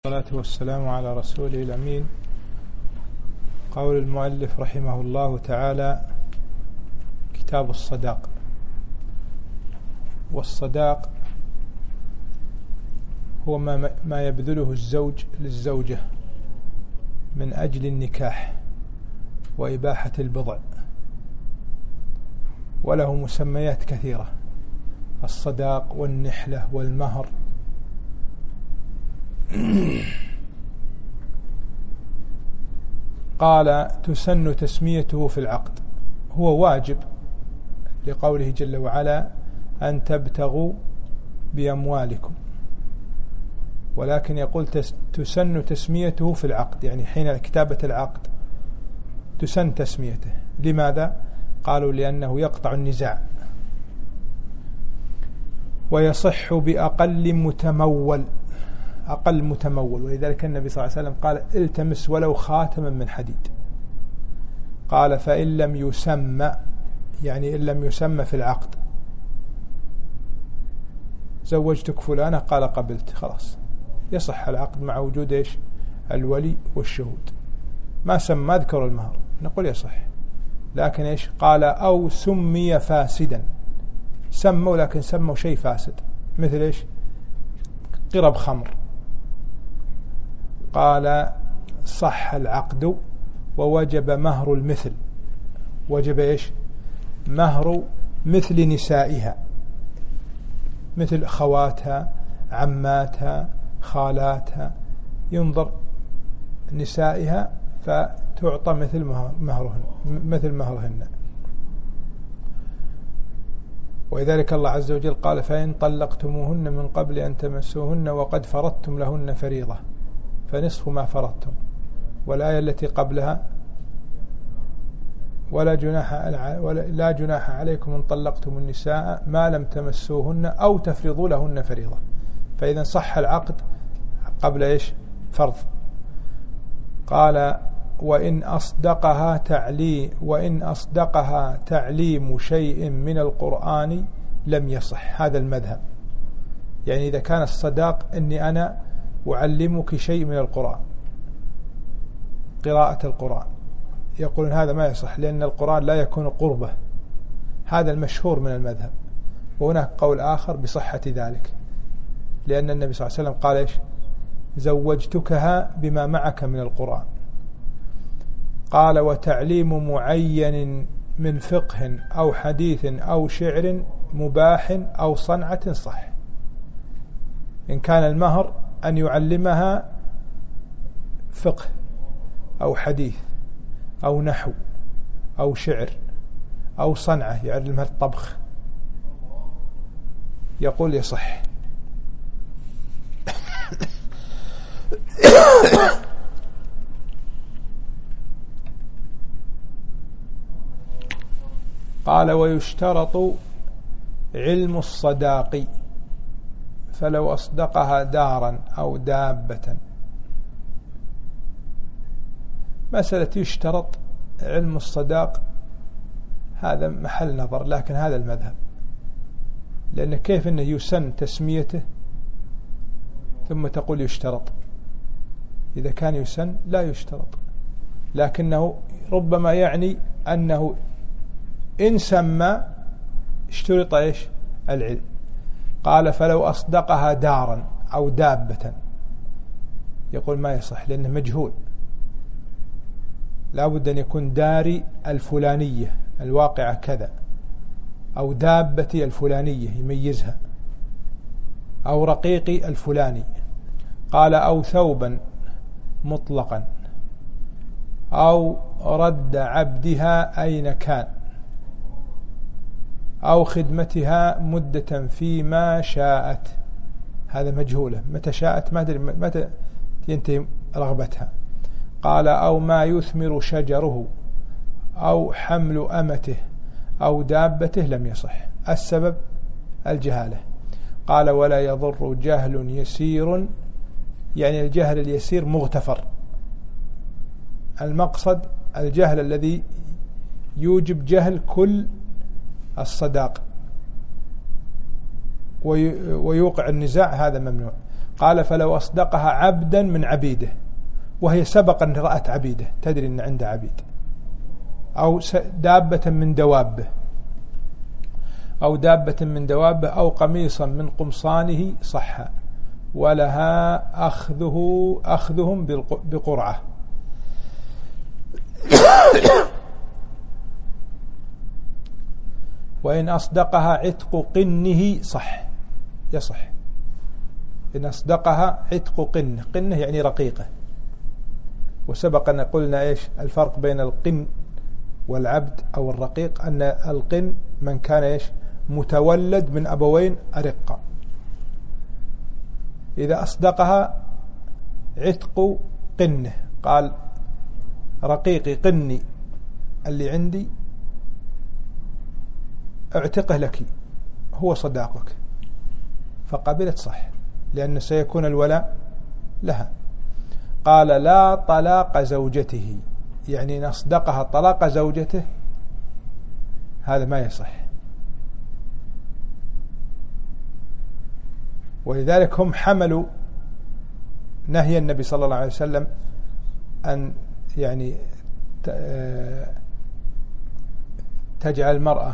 والصلاة والسلام على رسوله الأمين. قول المؤلف رحمه الله تعالى: كتاب الصداق. والصداق هو ما يبذله الزوج للزوجة من أجل النكاح وإباحة البضع، وله مسميات كثيرة: الصداق والنحلة والمهر. قال: تسن تسميته في العقد، هو واجب لقوله جل وعلا: أن تبتغوا بأموالكم، ولكن يقول تسن تسميته في العقد، يعني حين كتابة العقد تسن تسميته. لماذا؟ قالوا: لأنه يقطع النزاع ويصح بأقل متمول، أقل متمول. ولذلك النبي صلى الله عليه وسلم قال: التمس ولو خاتما من حديد. قال: فإن لم يسمى، يعني إن لم يسمى في العقد، زوجتك فلانة، قال: قبلت، خلاص يصح العقد مع وجود إيش؟ الولي والشهود. ما سمى ذكر المهر، نقول يصح. لكن إيش؟ قال: أو سمي فاسدا، سموا لكن سموا شيء فاسد، مثل إيش؟ قرب خمر. قال: صح العقد ووجب مهر المثل. وجب إيش؟ مهر مثل نسائها، مثل خواتها، عماتها، خالاتها، ينظر نسائها فتعطى مثل مهرهن. ولذلك الله عز وجل قال: فإن طلقتموهن من قبل أن تمسوهن وقد فرضتم لهن فريضة فنصف ما فرضتم. والآية التي قبلها: لا جناح عليكم إن طلقتم النساء ما لم تمسوهن أو تفرضوا لهن فريضة. فإذا صح العقد قبل إيش؟ فرض. قال: وإن أصدقها تعليم شيء من القرآن لم يصح. هذا المذهب، يعني إذا كان الصداق أني أنا أعلمك شيء من القرآن، قراءة القرآن، يقولون هذا ما يصح، لأن القرآن لا يكون قربة. هذا المشهور من المذهب. وهناك قول آخر بصحة ذلك، لأن النبي صلى الله عليه وسلم قال إيش؟ زوجتكها بما معك من القرآن. قال: وتعليم معين من فقه أو حديث أو شعر مباح أو صنعة صح. إن كان المهر أن يعلمها فقه أو حديث أو نحو أو شعر أو صنعة، يعلمها الطبخ، يقول يصح. قال: ويشترط علم الصداق، فلو أصدقها دارا أو دابة. مسألة يشترط علم الصداق هذا محل نظر، لكن هذا المذهب، لأن كيف أنه يسن تسميته ثم تقول يشترط؟ إذا كان يسن لا يشترط، لكنه ربما يعني أنه إن سمى اشترط إيش؟ العلم. قال: فلو أصدقها دارا أو دابة، يقول ما يصح، لأنه مجهول، لا بد أن يكون داري الفلانية الواقعة كذا، أو دابتي الفلانية يميزها، أو رقيقي الفلاني. قال: أو ثوبا مطلقا، أو رد عبدها أين كان، أو خدمتها مدة فيما شاءت. هذا مجهولة، متى شاءت ما أدري متى ينتهي رغبتها. قال: أو ما يثمر شجره، أو حمل أمته، أو دابته، لم يصح. السبب الجهالة. قال: ولا يضر جهل يسير، يعني الجهل اليسير مغتفر. المقصد الجهل الذي يوجب جهل كل الصداق ويوقع النزاع، هذا ممنوع. قال فلو أصدقها عبدا من عبيده، وهي سبق أن رأت عبيده، تدري أن عنده عبيد، أو دابة من دوابه، أو دابة من دوابه، أو قميصا من قمصانه صح، ولها أخذهم بقرعة. وإن أصدقها عتق قنه صح، يصح. إن أصدقها عتق قنه يعني رقيقة. وسبق أن قلنا إيش الفرق بين القن والعبد أو الرقيق، أن القن من كان إيش متولد من أبوين أرقا. إذا أصدقها عتق قنه قال رقيقي قني اللي عندي اعتقه لك، هو صداقك، فقبلت صح، لأن سيكون الولاء لها. قال لا طلاق زوجته، يعني إن أصدقها طلاق زوجته هذا ما يصح. ولذلك هم حملوا نهي النبي صلى الله عليه وسلم أن يعني تجعل المرأة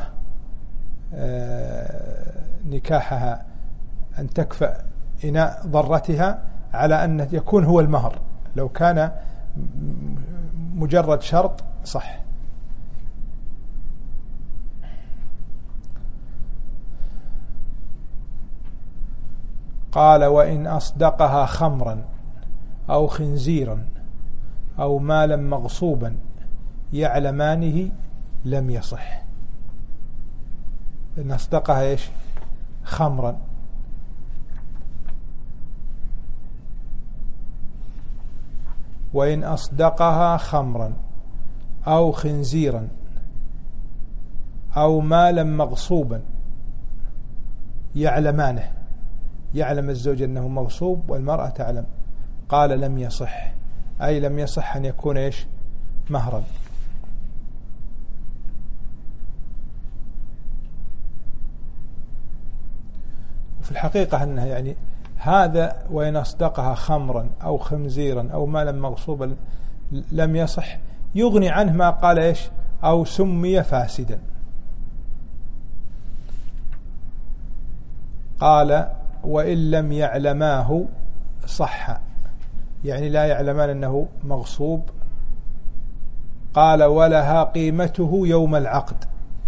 نكاحها أن تكفأ إناء ضرتها على أن يكون هو المهر. لو كان مجرد شرط صح. قال وإن أصدقها خمرا أو خنزيرا أو مالا مغصوبا يعلمانه لم يصح. إن أصدقها إيش خمرا وإن أصدقها خمرا أو خنزيرا أو مالا مغصوبا يعلمانه، يعلم الزوج أنه مغصوب والمرأة تعلم، قال لم يصح، أي لم يصح أن يكون إيش مهرا. وفي الحقيقة أنها يعني هذا وإن أصدقها خمرا أو خنزيرا أو مالا مغصوبا لم يصح، يغني عنه ما قال إيش أو سمي فاسدا. قال وإن لم يعلماه صح، يعني لا يعلمان أنه مغصوب. قال ولها قيمته يوم العقد،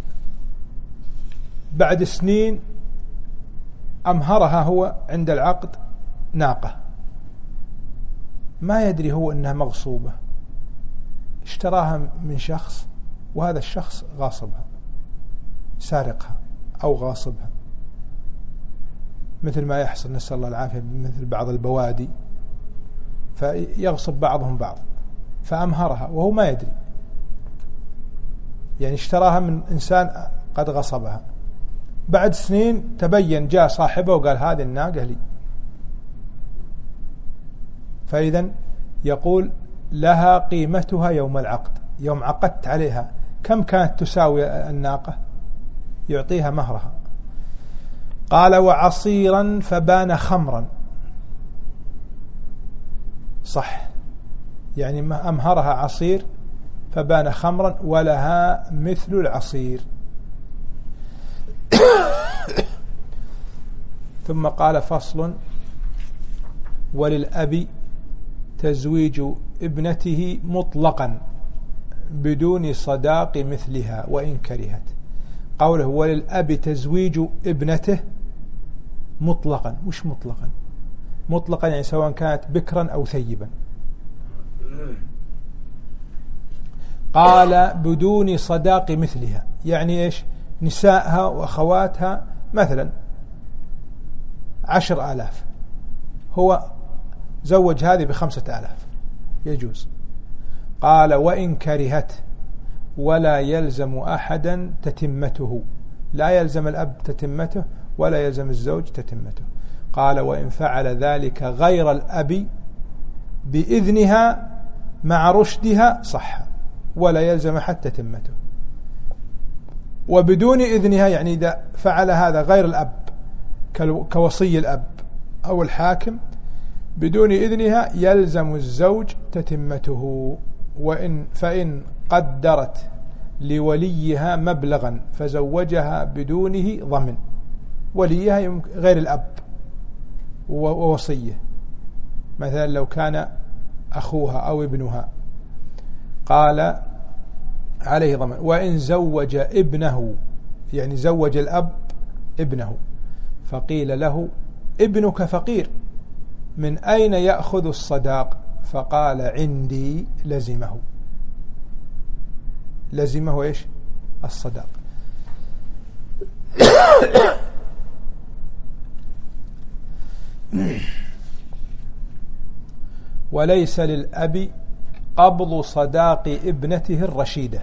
بعد سنين أمهرها هو عند العقد ناقة، ما يدري هو أنها مغصوبة، اشتراها من شخص وهذا الشخص غاصبها، سارقها أو غاصبها، مثل ما يحصل نسأل الله العافية مثل بعض البوادي، فيغصب بعضهم بعض، فأمهرها وهو ما يدري، يعني اشتراها من إنسان قد غصبها. بعد سنين تبين جاء صاحبه وقال هذه الناقة لي، فإذا يقول لها قيمتها يوم العقد، يوم عقدت عليها كم كانت تساوي الناقة، يعطيها مهرها. قال وعصيرا فبان خمرا صح، يعني أمهرها عصير فبان خمرا ولها مثل العصير. ثم قال فصل وللأب تزويج ابنته مطلقا بدون صداق مثلها وإن كرهت. قوله وللأب تزويج ابنته مطلقا، وش مطلقا؟ مطلقا يعني سواء كانت بكرا أو ثيبا. قال بدون صداق مثلها، يعني إيش نسائها وأخواتها مثلا 10,000، هو زوج هذه ب5,000 يجوز. قال وإن كرهت ولا يلزم أحدا تتمته، لا يلزم الأب تتمته ولا يلزم الزوج تتمته. قال وإن فعل ذلك غير الأب بإذنها مع رشدها صح ولا يلزم حتى تتمته. وبدون إذنها يعني إذا فعل هذا غير الأب كوصي الأب أو الحاكم بدون إذنها يلزم الزوج تتمته، فإن قدرت لوليها مبلغا فزوجها بدونه ضمن. وليها غير الأب ووصيه، مثلا لو كان أخوها أو ابنها قال عليه ضمن. وإن زوج ابنه، يعني زوج الأب ابنه، فقيل له ابنك فقير من أين يأخذ الصداق؟ فقال عندي، لزمه إيش؟ الصداق. وليس للأب قبض صداق ابنته الرشيدة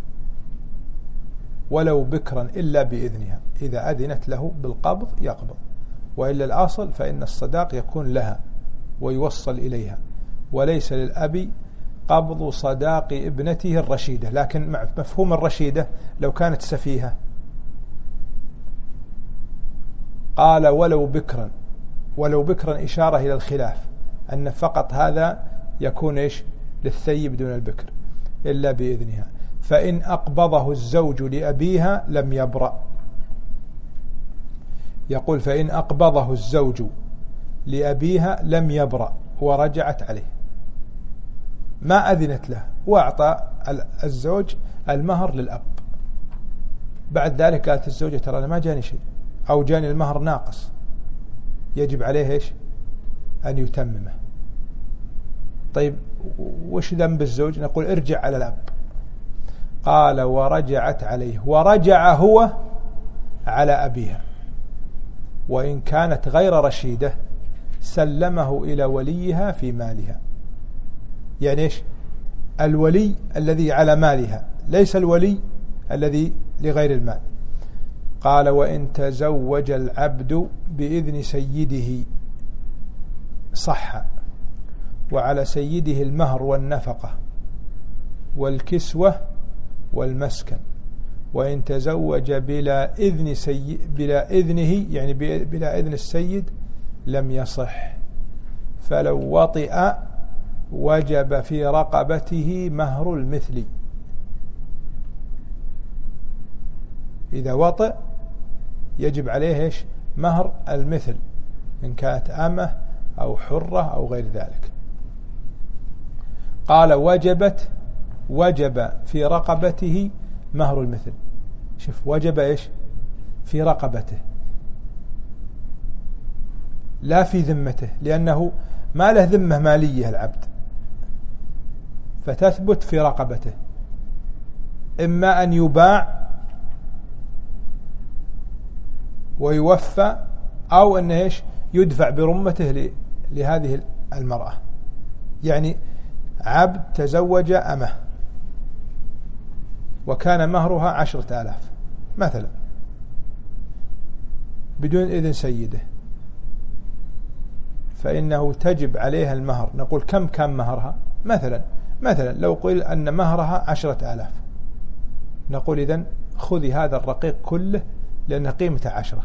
ولو بكرا إلا بإذنها، إذا أذنت له بالقبض يقبض، وإلا الأصل فإن الصداق يكون لها ويوصل إليها. وليس للأب قبض صداق ابنته الرشيدة، لكن مع مفهوم الرشيدة لو كانت سفيهة. قال ولو بكرا إشارة إلى الخلاف، أن فقط هذا يكون إيش؟ للثيب دون البكر إلا بإذنها. فإن أقبضه الزوج لأبيها لم يبرأ. يقول فإن أقبضه الزوج لأبيها لم يبرأ ورجعت عليه، ما أذنت له وأعطى الزوج المهر للأب، بعد ذلك قالت الزوجة ترى أنا ما جاني شيء أو جاني المهر ناقص، يجب عليه إيش؟ أن يتممه. طيب وش ذنب الزوج؟ نقول ارجع على الأب. قال ورجعت عليه، ورجع هو على أبيها، وإن كانت غير رشيدة سلمه إلى وليها في مالها. يعني إيش؟ الولي الذي على مالها، ليس الولي الذي لغير المال. قال وإن تزوج العبد بإذن سيده صح، وعلى سيده المهر والنفقة والكسوة والمسكن. وإن تزوج بلا إذنه يعني بلا إذن السيد لم يصح، فلو وطئ وجب في رقبته مهر المثل. إذا وطئ يجب عليه إيش؟ مهر المثل، إن كانت أمة أو حرة أو غير ذلك. قال وجب في رقبته مهر المثل. شوف وجب إيش؟ في رقبته لا في ذمته، لأنه ما له ذمة مالية العبد، فتثبت في رقبته، إما أن يباع ويوفى، أو أن إيش؟ يدفع برمته لهذه المرأة. يعني عبد تزوج أمه وكان مهرها 10,000 مثلا بدون إذن سيده، فإنه تجب عليها المهر. نقول كم كان مهرها؟ مثلا لو قيل أن مهرها 10,000، نقول إذن خذي هذا الرقيق كله لأن قيمته 10.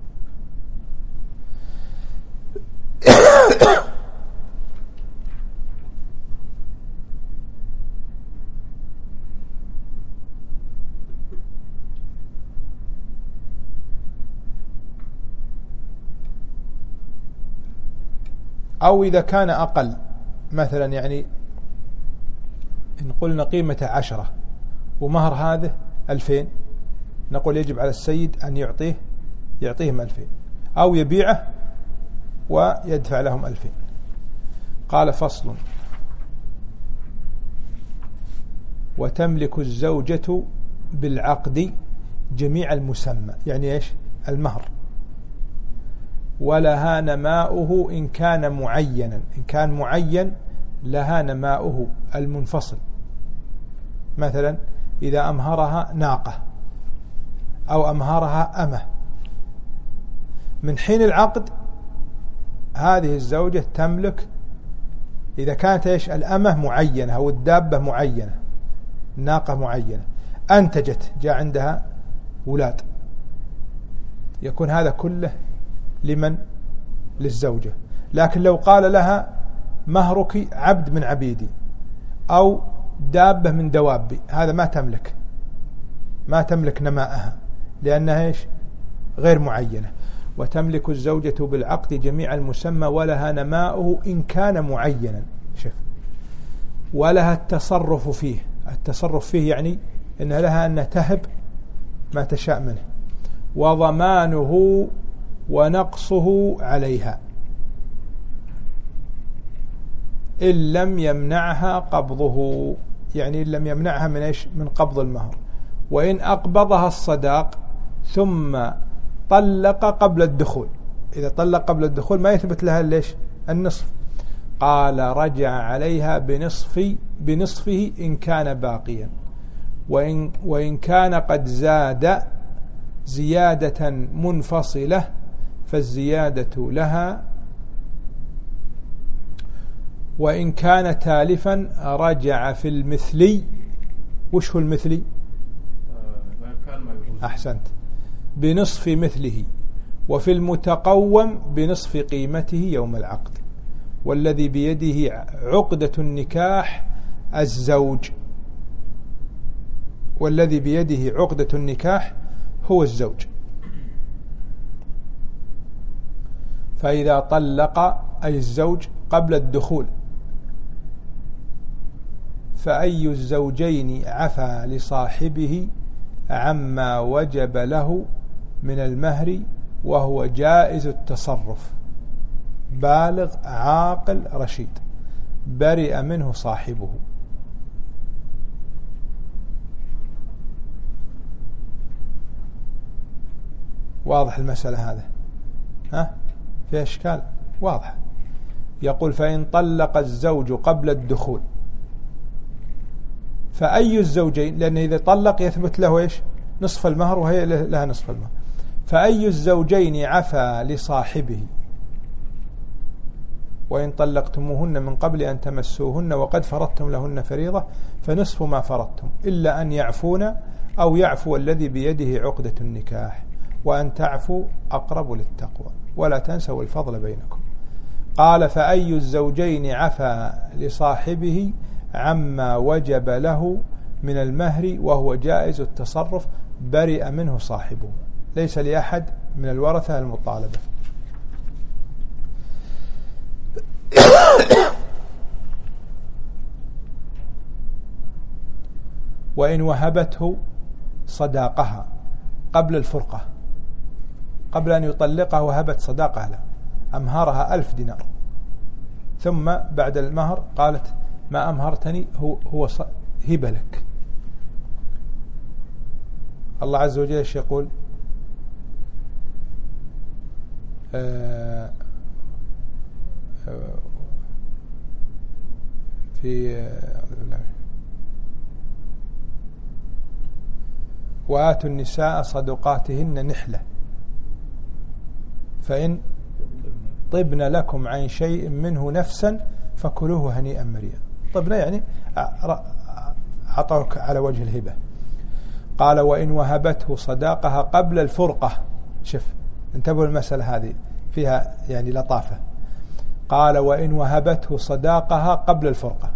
أو إذا كان أقل، مثلا يعني إن قلنا قيمته 10 ومهر هذا 2000، نقول يجب على السيد أن يعطيهم 2000 أو يبيعه ويدفع لهم 2000. قال فصل: وتملك الزوجة بالعقد جميع المسمى، يعني إيش؟ المهر، ولها نماؤه إن كان معينا. إن كان معين لها نماؤه المنفصل، مثلا إذا أمهرها ناقة أو أمهرها أمة، من حين العقد هذه الزوجة تملك. إذا كانت إيش؟ الأمة معينة أو الدابة معينة، الناقة معينة، أنتجت، جاء عندها أولاد، يكون هذا كله لمن؟ للزوجة. لكن لو قال لها مهرك عبد من عبيدي أو دابة من دوابي، هذا ما تملك نماءها، لأنها إيش؟ غير معينة. وتملك الزوجة بالعقد جميع المسمى ولها نماؤه إن كان معينا. شوف، ولها التصرف فيه. التصرف فيه يعني إن لها أن تهب ما تشاء منه، وضمانه ونقصه عليها إن لم يمنعها قبضه، يعني إن لم يمنعها من إيش؟ من قبض المهر. وإن أقبضها الصداق ثم طلق قبل الدخول، إذا طلق قبل الدخول ما يثبت لها ليش؟ النصف. قال رجع عليها بنصفه إن كان باقيا، وإن كان قد زاد زيادة منفصلة فالزيادة لها، وإن كان تالفا رجع في المثلي. وش هو المثلي؟ أحسنت، بنصف مثله، وفي المتقوم بنصف قيمته يوم العقد. والذي بيده عقدة النكاح الزوج، والذي بيده عقدة النكاح هو الزوج. فإذا طلق أي الزوج قبل الدخول فأي الزوجين عفا لصاحبه عما وجب له من المهر وهو جائز التصرف بالغ عاقل رشيد برئ منه صاحبه. واضح المسألة هذا؟ في أشكال واضح. يقول فإن طلق الزوج قبل الدخول فأي الزوجين، لأن إذا طلق يثبت له إيش؟ نصف المهر وهي لها نصف المهر. فأي الزوجين عفا لصاحبه وإن طلقتموهن من قبل أن تمسوهن وقد فرضتم لهن فريضة فنصف ما فرضتم إلا أن يعفون أو يعفو الذي بيده عقدة النكاح، وأن تعفوا أقرب للتقوى ولا تنسوا الفضل بينكم. قال فأي الزوجين عفا لصاحبه عما وجب له من المهر وهو جائز التصرف برئ منه صاحبه، ليس لأحد من الورثة المطالبة. وإن وهبته صداقها قبل الفرقة، قبل أن يطلقها وهبت صداقها له، أمهرها 1000 دينار، ثم بعد المهر قالت ما أمهرتني هو هبة لك. الله عز وجل يقول في وآتوا النساء صدقاتهن نحلة فإن طبن لكم عن شيء منه نفسا فكلوه هنيئا مريئا. طبنا يعني عطوك على وجه الهبة. قال وإن وهبته صداقها قبل الفرقة. شوف انتبهوا المسألة هذه فيها يعني لطافة. قال وإن وهبته صداقها قبل الفرقة،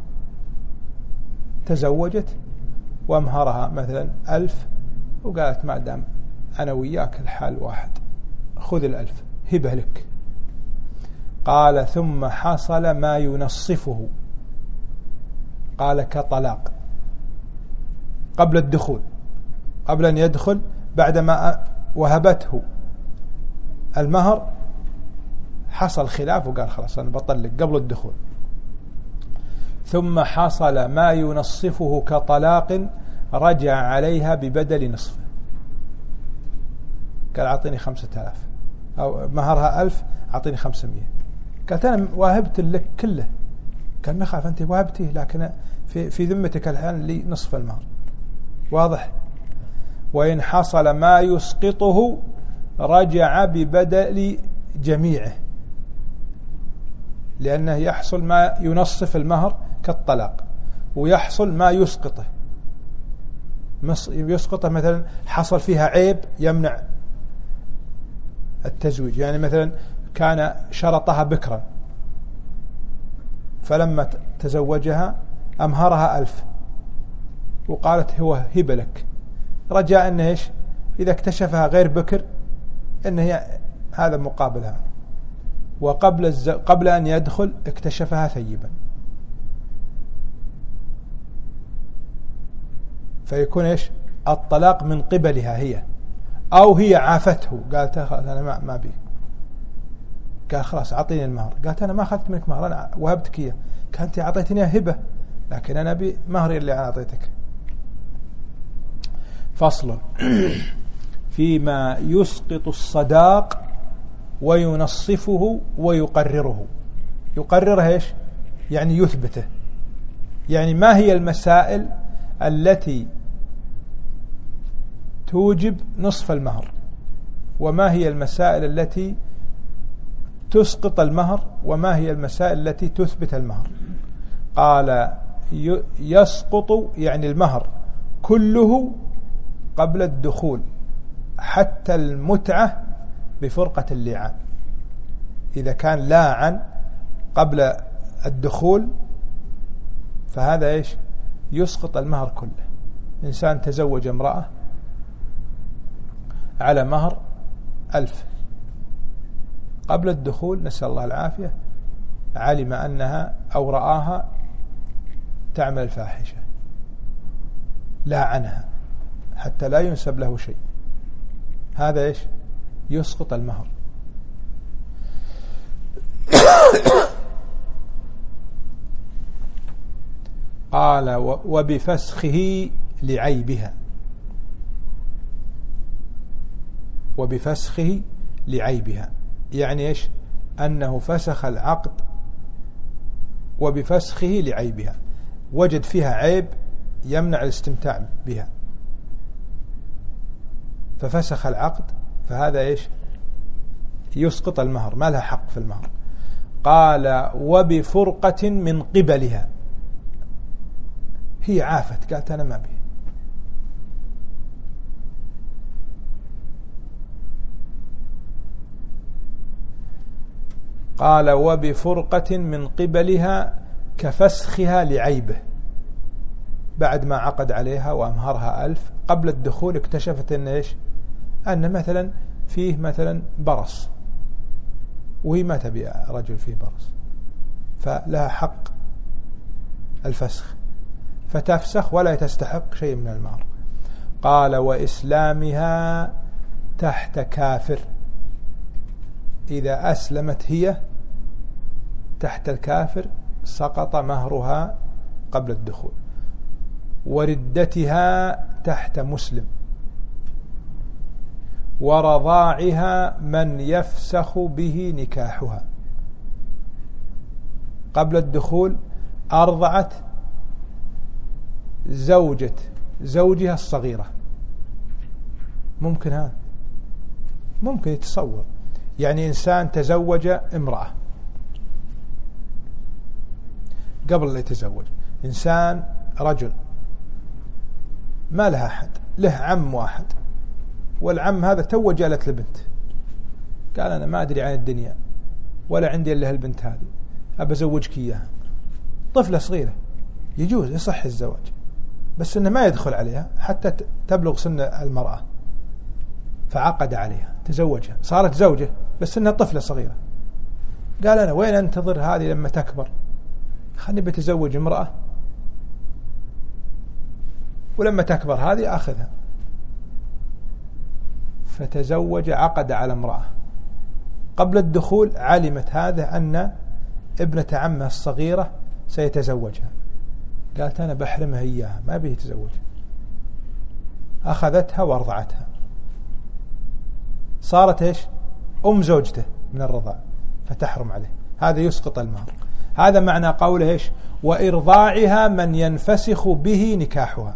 تزوجت وامهرها مثلا 1000 وقالت ما دام أنا وياك الحال واحد خذ 1000 هبة لك. قال ثم حصل ما ينصفه، قال كطلاق قبل الدخول، قبل أن يدخل بعدما وهبته المهر حصل خلاف وقال خلاص أنا بطلق قبل الدخول. ثم حصل ما ينصفه كطلاق رجع عليها ببدل نصفه، قال أعطيني 5000 أو مهرها 1000 أعطيني 500. قالت أنا واهبت لك كله. قال ما خاف أنت واهبتيه لكن في ذمتك الآن لي نصف المهر. واضح. وإن حصل ما يسقطه رجع ببدل جميعه، لأنه يحصل ما ينصف المهر كالطلاق ويحصل ما يسقطه. يسقطه مثلا حصل فيها عيب يمنع التزويج، يعني مثلا كان شرطها بكرا فلما تزوجها أمهرها 1000 وقالت هو هبة لك، رجاء أنه إيش إذا اكتشفها غير بكر أن هي هذا مقابلها، قبل أن يدخل اكتشفها ثيبا، فيكون إيش الطلاق من قبلها هي، أو هي عافته قالت أنا ما بي، قال خلاص أعطيني المهر، قالت أنا ما أخذت منك مهر أنا وهبتك إياه، كانت أعطيتني هبة لكن أنا بي مهري اللي أعطيتك. فصل فيما يسقط الصداق وينصفه ويقرره. يقرره إيش يعني يثبته، يعني ما هي المسائل التي توجب نصف المهر، وما هي المسائل التي تسقط المهر، وما هي المسائل التي تثبت المهر. قال يسقط يعني المهر كله قبل الدخول حتى المتعة بفرقة اللعان. إذا كان لاعن قبل الدخول فهذا إيش يسقط المهر كله. إنسان تزوج امرأة على مهر 1000 قبل الدخول، نسأل الله العافية، علم أنها أو رآها تعمل فاحشة، لاعنها حتى لا ينسب له شيء، هذا إيش يسقط المهر. قال وبفسخه لعيبها، وبفسخه لعيبها يعني إيش أنه فسخ العقد وبفسخه لعيبها، وجد فيها عيب يمنع الاستمتاع بها ففسخ العقد، فهذا إيش يسقط المهر، ما لها حق في المهر. قال وبفرقة من قبلها، هي عافت قالت أنا ما بي، قال وبفرقة من قبلها كفسخها لعيبه، بعد ما عقد عليها وأمهرها 1000 قبل الدخول اكتشفت أن إيش أن مثلا فيه مثلا برص وهي ما تبي رجل فيه برص، فلها حق الفسخ فتفسخ ولا تستحق شيء من المهر. قال وإسلامها تحت كافر، إذا أسلمت هي تحت الكافر سقط مهرها قبل الدخول، وردتها تحت مسلم، ورضاعها من يفسخ به نكاحها. قبل الدخول أرضعت زوجة زوجها الصغيرة، ممكن هذا ممكن يتصور، يعني إنسان تزوج امرأة قبل أن يتزوج، إنسان رجل ما لها أحد، له عم واحد، والعم هذا تو جالت لبنت، قال أنا ما أدري عن الدنيا ولا عندي إلا هالبنت هذه، أبى أزوجك إياها، طفلة صغيرة، يجوز يصح الزواج بس إنه ما يدخل عليها حتى تبلغ سن المرأة، فعقد عليها تزوجها صارت زوجة بس إنها طفلة صغيرة، قال أنا وين أنتظر هذه لما تكبر، خلني بتزوج امرأة ولما تكبر هذه أخذها، فتزوج عقد على امرأة قبل الدخول، علمت هذا أن ابنة عمها الصغيرة سيتزوجها، قالت أنا بحرمها إياها ما بيه يتزوجها، أخذتها وارضعتها، صارت إيش أم زوجته من الرضاع فتحرم عليه، هذا يسقط المهر. هذا معنى قوله إيش وإرضاعها من ينفسخ به نكاحها.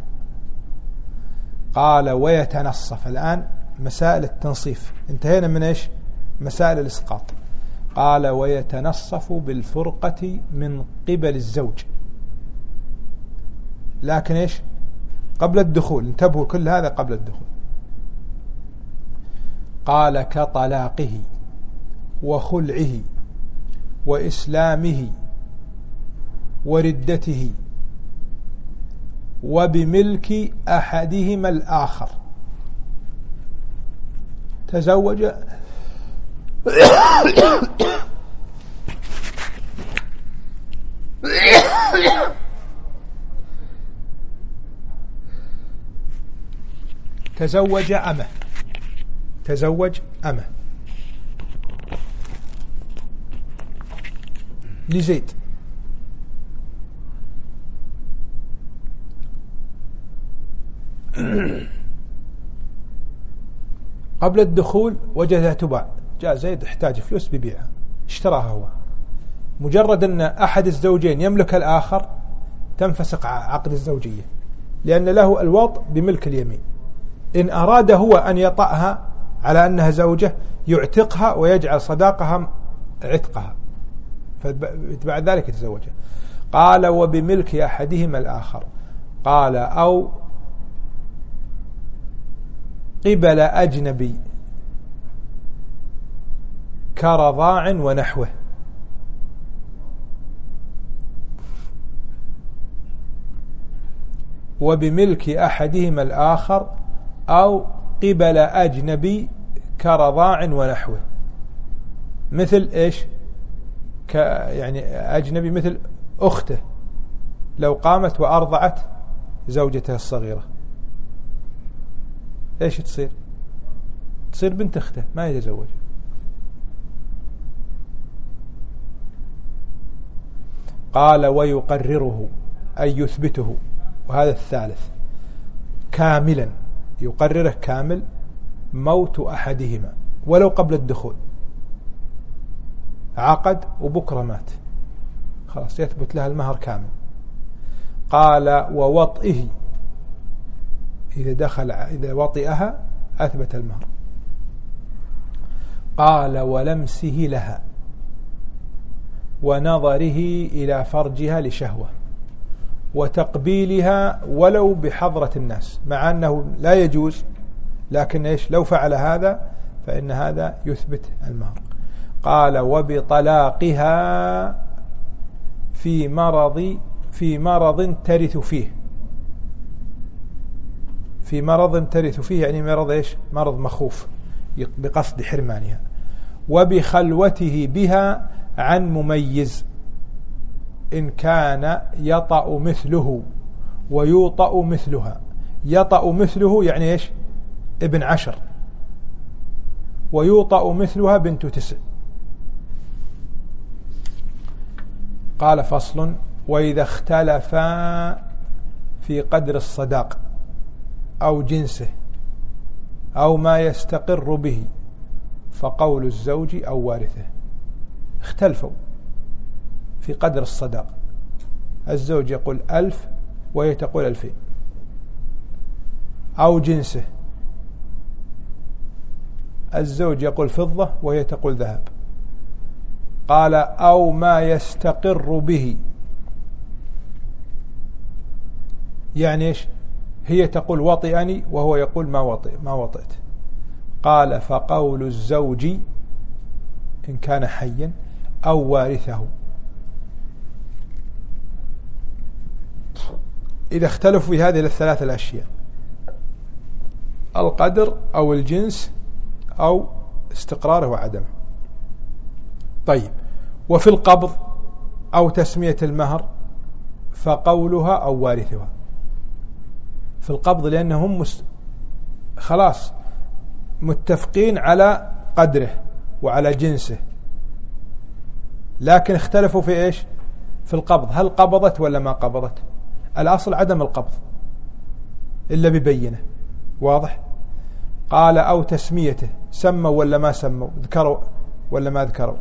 قال ويتنصف، الآن مسائل التنصيف انتهينا من إيش مسائل الإسقاط. قال ويتنصف بالفرقة من قبل الزوج، لكن إيش قبل الدخول، انتبهوا كل هذا قبل الدخول. قال كطلاقه وخلعه وإسلامه وردته وبملك أحدهما الآخر. تزوج تزوج أمه لزيد، قبل الدخول وجدها تباع، جاء زيد احتاج فلوس ببيعها، اشتراها هو. مجرد أن أحد الزوجين يملك الآخر تنفسق عقد الزوجية، لأن له الوطء بملك اليمين. إن أراد هو أن يطأها على أنها زوجة يعتقها ويجعل صداقها عتقها، فبعد ذلك يتزوجها. قال وبملك أحدهما الآخر. قال أو قبل أجنبي كرضاع ونحوه. وبملك أحدهما الآخر أو قبل أجنبي كرضاع ونحوه. مثل إيش؟ يعني أجنبي مثل أخته لو قامت وأرضعت زوجتها الصغيرة، إيش تصير بنت أخته، ما يتزوج. قال ويقرره أي يثبته، وهذا الثالث كاملا، يقرره كامل موت أحدهما ولو قبل الدخول، عقد وبكرة مات، خلاص يثبت لها المهر كامل. قال ووطئه، إذا وطئها أثبت المهر. قال ولمسه لها ونظره إلى فرجها لشهوة وتقبيلها ولو بحضرة الناس، مع أنه لا يجوز، لكن إيش لو فعل هذا فإن هذا يثبت المهر. قال وبطلاقها في مرض ترث فيه. في مرض ترث فيه يعني مرض إيش؟ مرض مخوف بقصد حرمانها. وبخلوته بها عن مميز إن كان يطأ مثله ويوطأ مثلها. يطأ مثله يعني إيش؟ ابن 10، ويوطأ مثلها بنت 9. قال فصل وإذا اختلفا في قدر الصداق أو جنسه أو ما يستقر به فقول الزوج أو وارثه. اختلفوا في قدر الصداق، الزوج يقول 1000 وهي تقول 2000، أو جنسه، الزوج يقول فضة وهي تقول ذهب. قال أو ما يستقر به، يعني إيش؟ هي تقول وطئني وهو يقول ما وطئت. قال فقول الزوج إن كان حيا أو وارثه. إذا اختلفوا في هذه الثلاثة الأشياء، القدر أو الجنس أو استقراره وعدمه. طيب، وفي القبض أو تسمية المهر فقولها أو وارثها. في القبض لأنهم خلاص متفقين على قدره وعلى جنسه، لكن اختلفوا في إيش؟ في القبض، هل قبضت ولا ما قبضت؟ الأصل عدم القبض إلا ببينه، واضح؟ قال أو تسميته، سموا ولا ما سموا، ذكروا ولا ما ذكروا.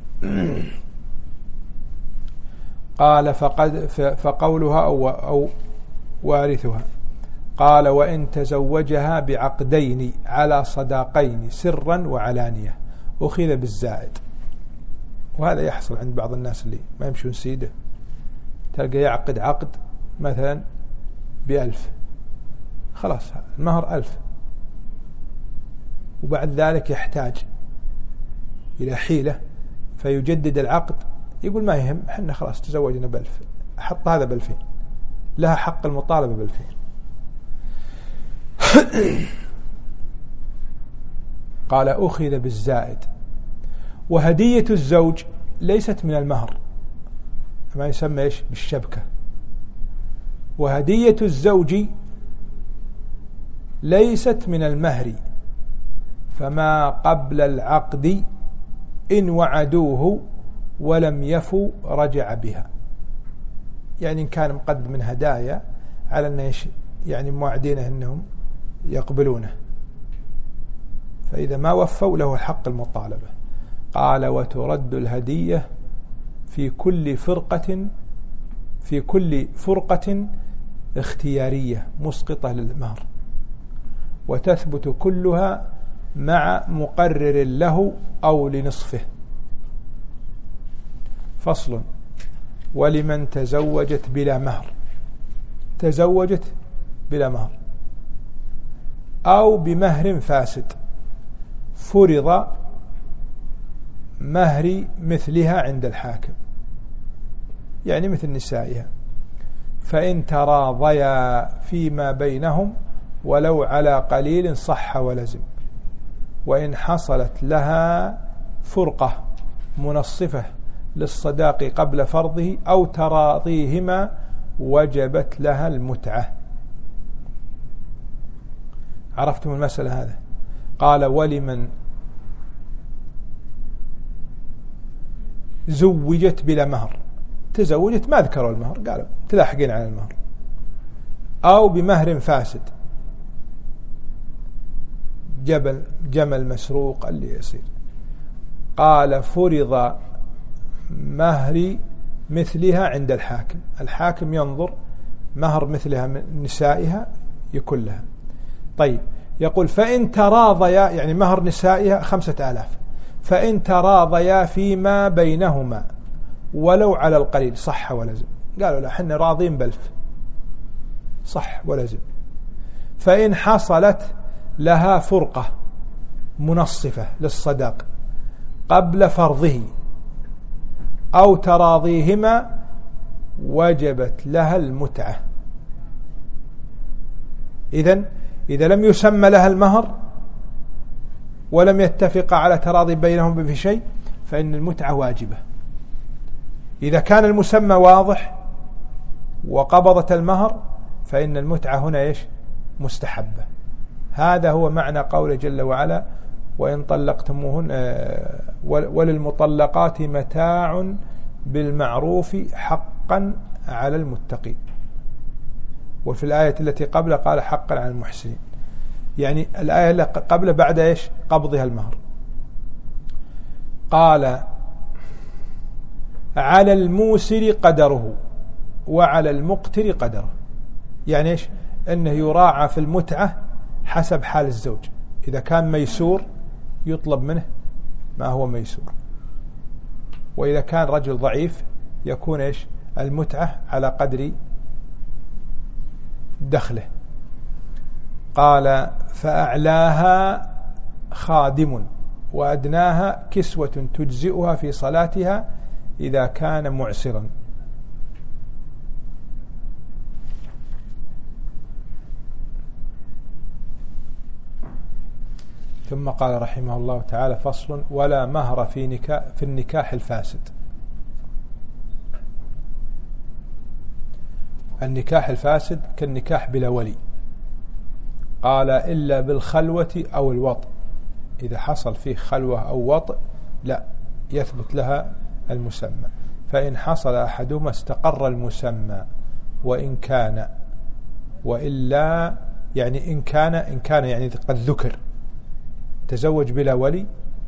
قال فقولها أو وارثها. قال وإن تزوجها بعقدين على صداقين سرا وعلانية أخذ بالزائد. وهذا يحصل عند بعض الناس اللي ما يمشون سيده، تلقى يعقد عقد مثلا ب1000، خلاص المهر 1000، وبعد ذلك يحتاج إلى حيلة فيجدد العقد، يقول ما يهم، احنا خلاص تزوجنا ب1000، حط هذا بالفين، لها حق المطالبة بالفين. قال أخذ بالزائد. وهدية الزوج ليست من المهر، ما يسمى إيش بالشبكة. وهدية الزوج ليست من المهر، فما قبل العقد إن وعدوه ولم يفوا رجع بها. يعني إن كان مقدم من هدايا على أنه يعني موعدينه أنهم يقبلونه، فإذا ما وفوا له حق المطالبة. قال وترد الهدية في كل فرقة اختيارية مسقطة للمهر، وتثبت كلها مع مقرر له أو لنصفه. فصل. ولمن تزوجت بلا مهر أو بمهر فاسد فرض مهر مثلها عند الحاكم، يعني مثل نسائها، فإن تراضيا فيما بينهم ولو على قليل صح ولزم. وإن حصلت لها فرقة منصفة للصداق قبل فرضه أو تراضيهما وجبت لها المتعة. عرفتم المسألة هذا؟ قال ولمن زوجت بلا مهر، تزوجت ما ذكروا المهر، قالوا تلاحقين على المهر، أو بمهر فاسد، جمل مسروق اللي يصير. قال فرض مهر مثلها عند الحاكم، الحاكم ينظر مهر مثلها من نسائها يكون لها. طيب يقول فإن تراضيا، يعني مهر نسائها 5000، فإن تراضيا فيما بينهما ولو على القليل صح ولزم. قالوا لا حنا راضين بألف، صح ولزم. فإن حصلت لها فرقة منصفة للصداق قبل فرضه أو تراضيهما وجبت لها المتعة. إذا لم يسمى لها المهر ولم يتفق على تراضي بينهم بفي شيء فإن المتعة واجبة. إذا كان المسمى واضح وقبضت المهر فإن المتعة هنا مستحبة. هذا هو معنى قوله جل وعلا وإن طلقتموهن وللمطلقات متاع بالمعروف حقا على المتقين. وفي الآية التي قبل قال حقا على المحسنين، يعني الآية اللي قبل بعد قبضها المهر. قال على الموسر قدره وعلى المقتر قدره، يعني أنه يراعى في المتعة حسب حال الزوج. إذا كان ميسور يطلب منه ما هو ميسور، وإذا كان رجل ضعيف يكون المتعة على قدر دخله. قال فأعلاها خادم وأدناها كسوة تجزئها في صلاتها إذا كان معسرا. ثم قال رحمه الله تعالى فصل ولا مهر في النكاح الفاسد. النكاح الفاسد كالنكاح بلا ولي. قال إلا بالخلوة أو الوطء، إذا حصل فيه خلوة أو وطء لا يثبت لها المسمى. فإن حصل أحدهما استقر المسمى وإن كان، وإلا يعني إن كان يعني قد ذكر تزوج بلا ولي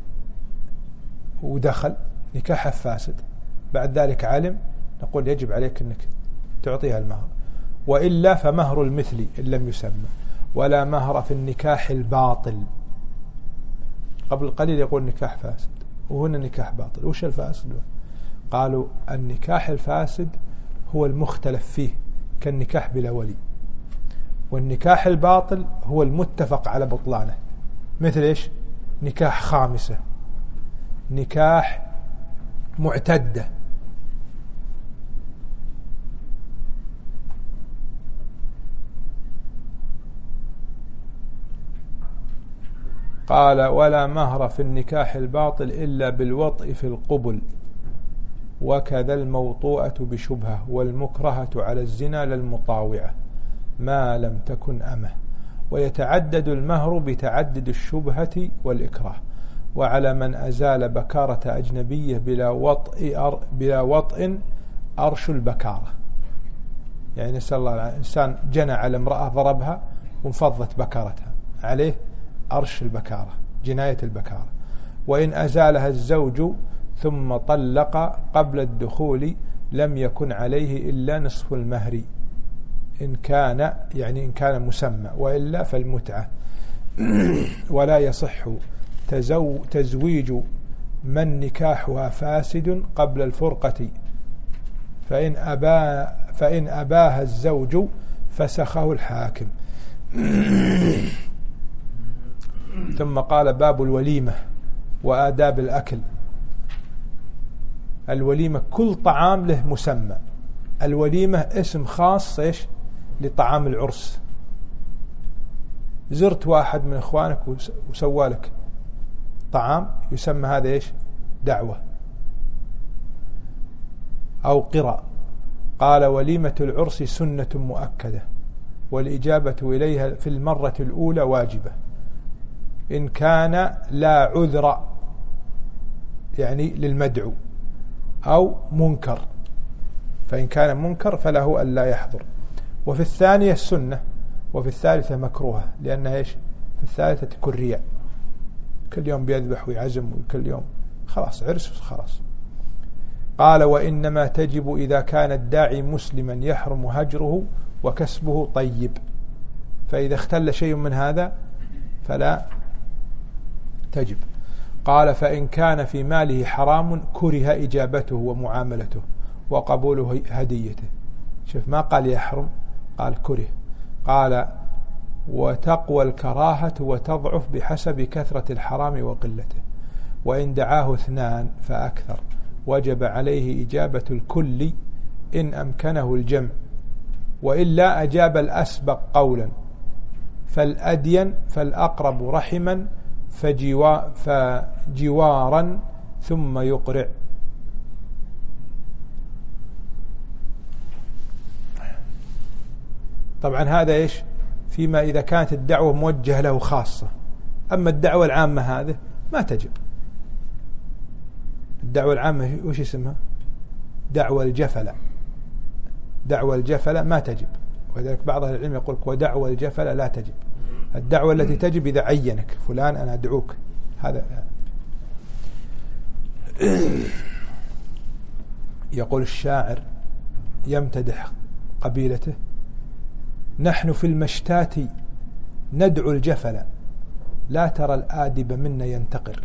ودخل نكاح فاسد، بعد ذلك علم، نقول يجب عليك أنك تعطيها المهر. وإلا فمهر المثل إن لم يسمى. ولا مهر في النكاح الباطل. قبل قليل يقول نكاح فاسد وهنا نكاح باطل. وش الفاسد؟ قالوا النكاح الفاسد هو المختلف فيه كالنكاح بلا ولي، والنكاح الباطل هو المتفق على بطلانه، مثل نكاح خامسة، نكاح معتدة، قال ولا مهر في النكاح الباطل إلا بالوطء في القبل، وكذا الموطوءة بشبهة، والمكرهة على الزنا للمطاوعة ما لم تكن أمه. ويتعدد المهر بتعدد الشبهة والإكراه. وعلى من أزال بكارة أجنبية بلا وطء أرش البكارة، يعني نسأل الله، إنسان جنى على امرأة ضربها وانفضت بكارتها، عليه أرش البكارة، جناية البكارة. وإن أزالها الزوج ثم طلق قبل الدخول لم يكن عليه إلا نصف المهر إن كان مسمى، وإلا فالمتعة. ولا يصح تزويج من نكاحها فاسد قبل الفرقة، فإن أباها الزوج فسخه الحاكم. ثم قال باب الوليمة وآداب الأكل. الوليمة كل طعام له مسمى. الوليمة اسم خاص لطعام العرس. زرت واحد من إخوانك وسوالك طعام يسمى هذا دعوة أو قراء. قال وليمة العرس سنة مؤكدة، والإجابة إليها في المرة الأولى واجبة إن كان لا عذر للمدعو أو منكر، فإن كان منكر فله أن لا يحضر. وفي الثانية السنة، وفي الثالثة مكروهة، لأنها في الثالثة تكون رياء، كل يوم بيذبح ويعزم وكل يوم خلاص عرس خلاص. قال وإنما تجب إذا كان الداعي مسلما يحرم هجره وكسبه طيب، فإذا اختل شيء من هذا فلا تجب. قال فإن كان في ماله حرام كره إجابته ومعاملته وقبوله هديته. شوف ما قال يحرم، قال كره. قال وتقوى الكراهة وتضعف بحسب كثرة الحرام وقلته، وإن دعاه 2 فأكثر وجب عليه إجابة الكل إن أمكنه الجمع، وإلا أجاب الأسبق قولا، فالأدين فالأقرب رحما فجوارا ثم يقرع. طبعا هذا فيما إذا كانت الدعوة موجهة له خاصة. أما الدعوة العامة هذه ما تجب. الدعوة العامة وش اسمها؟ دعوة الجفلة. دعوة الجفلة ما تجب، ولذلك بعض أهل العلم يقول ودعوة الجفلة لا تجب. الدعوة التي تجب إذا عينك فلان أنا أدعوك، هذا. يقول الشاعر يمتدح قبيلته: نحن في المشتات ندعو الجفل، لا ترى الآدب منا ينتقر.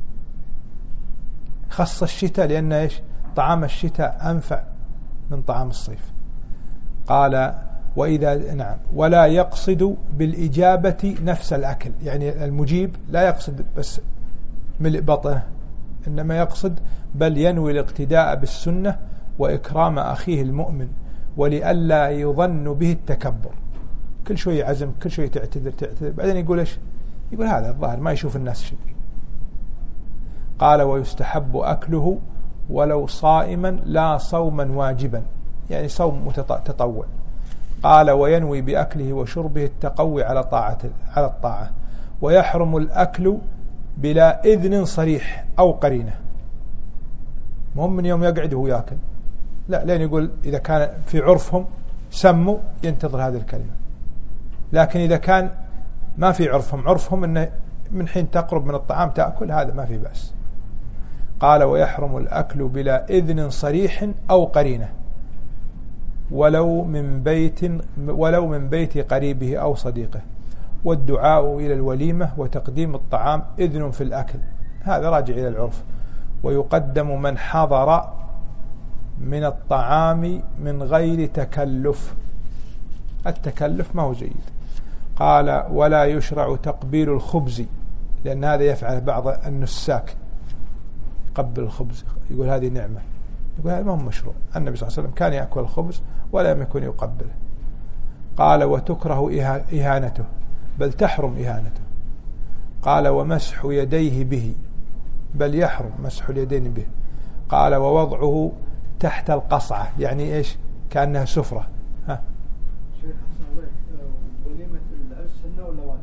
خص الشتاء لأن طعام الشتاء أنفع من طعام الصيف. قال ولا يقصد بالإجابة نفس الأكل، يعني المجيب لا يقصد بس ملء بطنه، إنما يقصد بل ينوي الاقتداء بالسنة وإكرام أخيه المؤمن، ولئلا يظن به التكبر. كل شوي عزم، كل شوي تعتذر بعدين يقول يقول هذا الظاهر ما يشوف الناس شيء. قال ويستحب أكله ولو صائما لا صوما واجبا، يعني صوم تطوع. قال وينوي بأكله وشربه التقوي على الطاعة. ويحرم الأكل بلا إذن صريح أو قرينة. مهم من يوم يقعد وهو يأكل، لا، لين يقول إذا كان في عرفهم سموا ينتظر هذه الكلمة. لكن إذا كان ما في عرفهم أنه من حين تقرب من الطعام تأكل، هذا ما في بأس. قال ويحرم الأكل بلا إذن صريح أو قرينة، ولو من بيت قريبه أو صديقه. والدعاء إلى الوليمة وتقديم الطعام إذن في الأكل، هذا راجع إلى العرف. ويقدم من حضر من الطعام من غير تكلف. التكلف ما هو جيد. قال ولا يشرع تقبيل الخبز، لأن هذا يفعل بعض النساك، قبل الخبز، يقول هذه نعمة، يقول هذا ما هو مشروع. النبي صلى الله عليه وسلم كان يأكل الخبز ولا يكن يقبله. قال وتكره إهانته، بل تحرم إهانته. قال ومسح يديه به، بل يحرم مسح اليدين به. قال ووضعه تحت القصعة، يعني إيش؟ كأنها سفرة. ها شيخ وليمة العرس سنة ولا واجب؟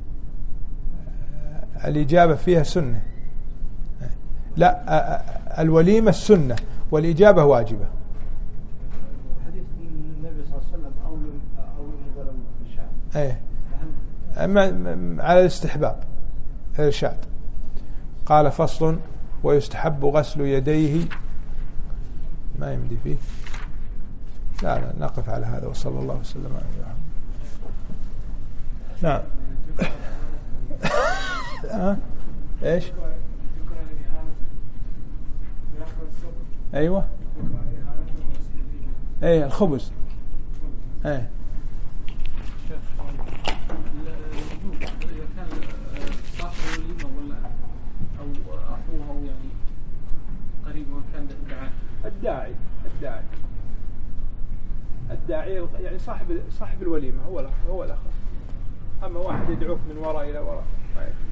الإجابة فيها سنة. لا، الوليمة السنة والإجابة واجبة. حديث النبي صلى الله عليه وسلم أو ولو بالشعر. ايه أما على الاستحباب إرشاد. قال فصل ويستحب غسل يديه. ما يمدي فيه. لا نقف على هذا، وصلى الله وسلم على محمد. نعم. ايش؟ ايوه ايه الخبز. ايه إذا كان صاحب الوليمة ولا أو أخوه يعني قريب وكان الداعي يعني صاحب الوليمة هو الأخ. أما واحد يدعوك من وراء إلى وراء